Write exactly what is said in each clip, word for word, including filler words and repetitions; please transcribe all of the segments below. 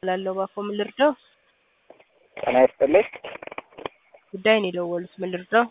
ላለው ባፎም ልርዳው ጤና ይስጥልኝ። ጉዳይ ነው የደወሉት። ምን ልርዳው?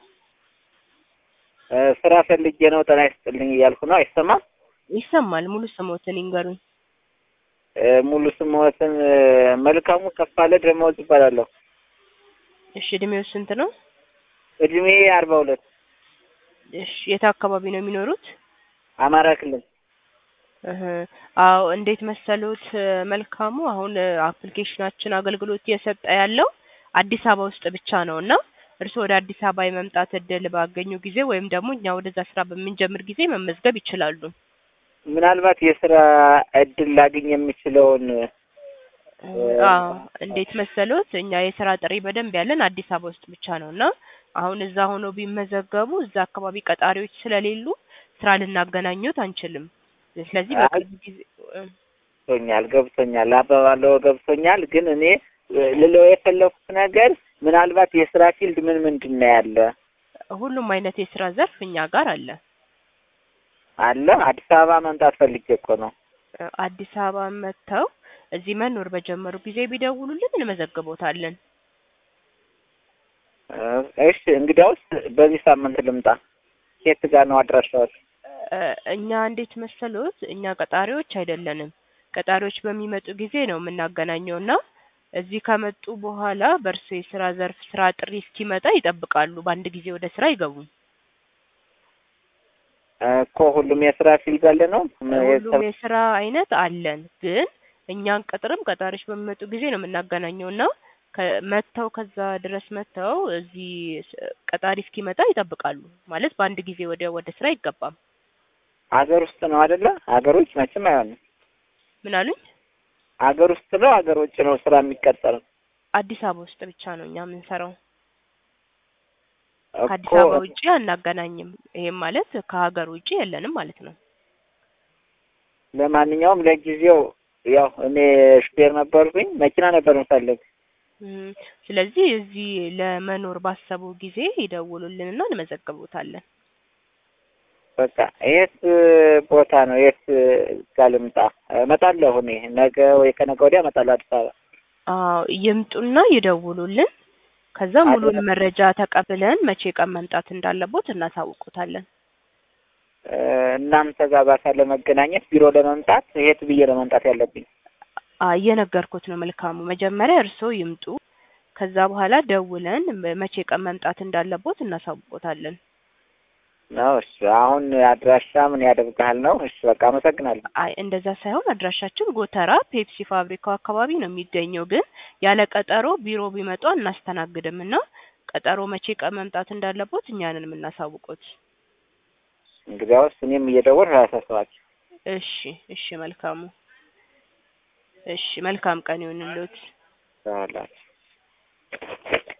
ስራ ፈልጌ ነው። ጤና ይስጥልኝ እያልኩ ነው። አይሰማም? ይሰማል። ሙሉ ስሞትን ይንገሩኝ። ሙሉ ስሞትን መልካሙ ከፋለ ደሞዝ ይባላለሁ። እሺ፣ እድሜው ስንት ነው? እድሜ አርባ ሁለት። እሺ፣ የት አካባቢ ነው የሚኖሩት? አማራ ክልል። እህ አው እንዴት መሰሉት መልካሙ አሁን አፕሊኬሽናችን አገልግሎት እየሰጠ ያለው አዲስ አበባ ውስጥ ብቻ ነውና እርሱ ወደ አዲስ አበባ የመምጣት እድል ባገኙ ጊዜ ወይም ደግሞ እኛ ወደዛ ስራ በሚጀምር ጊዜ መመዝገብ ይችላሉ። ምናልባት የስራ እድል ላገኝ የምችለውን አዎ እንዴት መሰሉት እኛ የስራ ጥሪ በደንብ ያለን አዲስ አበባ ውስጥ ብቻ ነውና አሁን እዛ ሆኖ ቢመዘገቡ እዛ አካባቢ ቀጣሪዎች ስለሌሉ ስራ ልናገናኙት አንችልም። ስለዚህ በቅርብ ጊዜ ገብቶኛል ገብቶኛል አባባለው ገብቶኛል። ግን እኔ ልለው የፈለኩት ነገር ምናልባት የስራ ፊልድ ምን ምንድን ነው ያለ? ሁሉም አይነት የስራ ዘርፍ እኛ ጋር አለ አለ። አዲስ አበባ መምጣት ፈልጌ እኮ ነው። አዲስ አበባ መጥተው እዚህ መኖር በጀመሩ ጊዜ ቢደውሉልን እንመዘግቦታለን። እሺ እንግዲያውስ በዚህ ሳምንት ልምጣ። የት ጋር ነው አድራሻው? እኛ እንዴት መሰሉት እኛ ቀጣሪዎች አይደለንም። ቀጣሪዎች በሚመጡ ጊዜ ነው የምናገናኘውና እዚህ ከመጡ በኋላ በርሱ የስራ ዘርፍ ስራ ጥሪ እስኪመጣ ይጠብቃሉ። በአንድ ጊዜ ወደ ስራ ይገቡ እኮ ሁሉም የስራ ፊልድ አለ ነው? ሁሉም የስራ አይነት አለን። ግን እኛን ቀጥርም ቀጣሪዎች በሚመጡ ጊዜ ነው የምናገናኘውና ከመተው ከዛ ድረስ መተው እዚህ ቀጣሪ እስኪመጣ ይጠብቃሉ። ማለት በአንድ ጊዜ ወደ ወደ ስራ ይገባም። አገር ውስጥ ነው አይደለ? አገሮች መቼም አይሆንም። ምን አሉኝ? አገር ውስጥ ነው አገር ውጭ ነው ስራ የሚቀጠረው? አዲስ አበባ ውስጥ ብቻ ነው እኛ የምንሰራው። ከአዲስ አበባ ውጪ አናገናኝም። ይሄም ማለት ከሀገር ውጪ የለንም ማለት ነው። ለማንኛውም ለጊዜው ያው እኔ ሹፌር ነበርኩኝ፣ መኪና ነበር የምፈልግ። ስለዚህ እዚህ ለመኖር ባሰቡ ጊዜ ይደውሉልንና እንመዘግቦታለን። በቃ የት ቦታ ነው? የት ጋር ልምጣ? እመጣለሁ እኔ ነገ ወይ ከነገ ወዲያ እመጣለሁ አዲስ አበባ። አዎ ይምጡና ይደውሉልን። ከዛ ሙሉን መረጃ ተቀብለን መቼ ቀን መምጣት እንዳለቦት እናሳውቁታለን። እናንተ ጋር ባካለ ለመገናኘት ቢሮ ለመምጣት የት ብዬ ለመምጣት ያለብኝ? አይ የነገርኩት ነው መልካሙ። መጀመሪያ እርሶ ይምጡ። ከዛ በኋላ ደውለን መቼ ቀን መምጣት እንዳለቦት እናሳውቁታለን። ነው እሺ። አሁን አድራሻ ምን ያደርጋል ነው? እሺ በቃ አመሰግናለሁ። አይ እንደዛ ሳይሆን አድራሻችን ጎተራ ፔፕሲ ፋብሪካው አካባቢ ነው የሚገኘው። ግን ያለ ቀጠሮ ቢሮ ቢመጡ እናስተናግድምና ቀጠሮ መቼ ቀን መምጣት እንዳለቦት እኛንን የምናሳውቁት። እንግዲያውስ እኔም እየደወልኩ አሳስባለሁ። እሺ እሺ መልካሙ። እሺ መልካም ቀን ይሁንልዎት። ሰላም